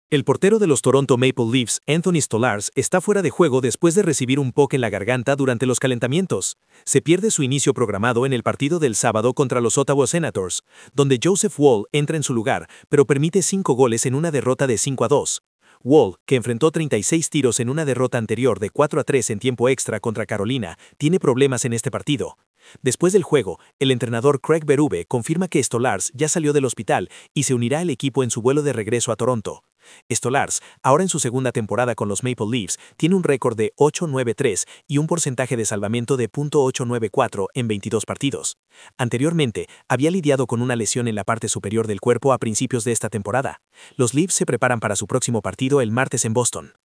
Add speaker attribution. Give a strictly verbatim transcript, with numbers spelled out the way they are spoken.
Speaker 1: El portero de los Toronto Maple Leafs, Anthony Stolarz, está fuera de juego después de recibir un poke en la garganta durante los calentamientos. Se pierde su inicio programado en el partido del sábado contra los Ottawa Senators, donde Joseph Woll entra en su lugar, pero permite cinco goles en una derrota de cinco a dos. Woll, que enfrentó treinta y seis tiros en una derrota anterior de cuatro a tres en tiempo extra contra Carolina, tiene problemas en este partido. Después del juego, el entrenador Craig Berube confirma que Stolarz ya salió del hospital y se unirá al equipo en su vuelo de regreso a Toronto. Stolarz, ahora en su segunda temporada con los Maple Leafs, tiene un récord de ocho nueve tres y un porcentaje de salvamento de punto ocho nueve cuatro en veintidós partidos. Anteriormente, había lidiado con una lesión en la parte superior del cuerpo a principios de esta temporada. Los Leafs se preparan para su próximo partido el martes en Boston.